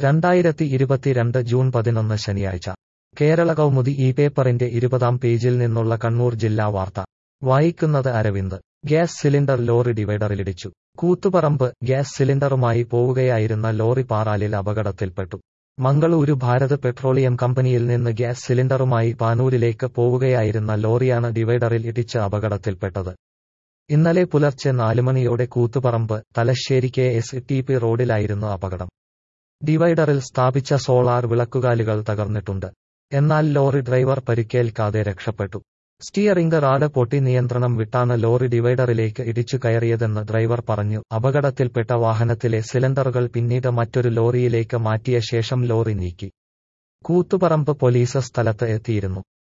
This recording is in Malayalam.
2022 ജൂൺ 11 ശനിയാഴ്ച കേരള കൗമുദി ഈ പേപ്പറിന്റെ 20-ാം പേജിൽ നിന്നുള്ള കണ്ണൂർ ജില്ലാ വാർത്ത വായിക്കുന്നത് അരവിന്ദ്. ഗ്യാസ് സിലിണ്ടർ ലോറി ഡിവൈഡറിലിടിച്ചു. കൂത്തുപറമ്പ്. ഗ്യാസ് സിലിണ്ടറുമായി പോവുകയായിരുന്ന ലോറി പാറാലിൽ അപകടത്തിൽപ്പെട്ടു. മംഗളൂരു ഭാരത് പെട്രോളിയം കമ്പനിയിൽ നിന്ന് ഗ്യാസ് സിലിണ്ടറുമായി പാനൂരിലേക്ക് പോവുകയായിരുന്ന ലോറിയാണ് ഡിവൈഡറിൽ ഇടിച്ച് അപകടത്തിൽപ്പെട്ടത്. ഇന്നലെ പുലർച്ചെ 4 മണിയോടെ കൂത്തുപറമ്പ് തലശ്ശേരി KSTP റോഡിലായിരുന്നു അപകടം. ഡിവൈഡറിൽ സ്ഥാപിച്ച സോളാർ വിളക്കുകാലുകൾ തകർന്നിട്ടുണ്ട്. എന്നാൽ ലോറി ഡ്രൈവർ പരിക്കേൽക്കാതെ രക്ഷപ്പെട്ടു. സ്റ്റിയറിംഗ് റാഡ് പൊട്ടി നിയന്ത്രണം വിട്ടാണ് ലോറി ഡിവൈഡറിലേക്ക് ഇടിച്ചു കയറിയതെന്ന് ഡ്രൈവർ പറഞ്ഞു. അപകടത്തിൽപ്പെട്ട വാഹനത്തിലെ സിലിണ്ടറുകൾ പിന്നീട് മറ്റൊരു ലോറിയിലേക്ക് മാറ്റിയ ശേഷം ലോറി നീക്കി. കൂത്തുപറമ്പ് പോലീസ് സ്ഥലത്ത് എത്തിയിരുന്നു.